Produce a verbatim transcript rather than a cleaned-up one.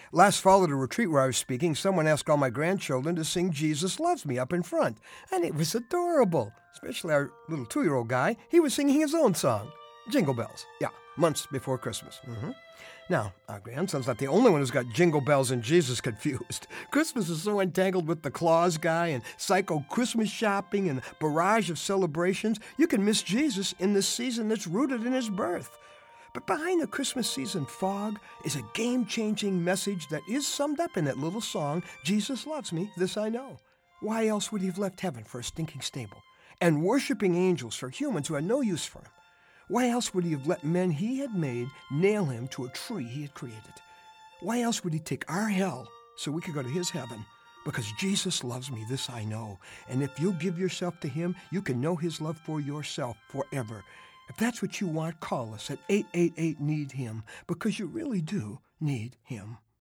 Last fall at a retreat where I was speaking, someone asked all my grandchildren to sing Jesus Loves Me up in front. And it was adorable, especially our little two-year-old guy. He was singing his own song, Jingle Bells. Yeah, months before Christmas. Mm-hmm. Now, our grandson's not the only one who's got Jingle Bells and Jesus confused. Christmas is so entangled with the Claus guy and psycho Christmas shopping and barrage of celebrations, you can miss Jesus in this season that's rooted in his birth. But behind the Christmas season fog is a game-changing message that is summed up in that little song, Jesus Loves Me, This I Know. Why else would he have left heaven for a stinking stable and worshiping angels for humans who had no use for him? Why else would he have let men he had made nail him to a tree he had created? Why else would he take our hell so we could go to his heaven? Because Jesus loves me, this I know. And if you'll give yourself to him, you can know his love for yourself forever. If that's what you want, call us at eight eight eight, need him, because you really do need him.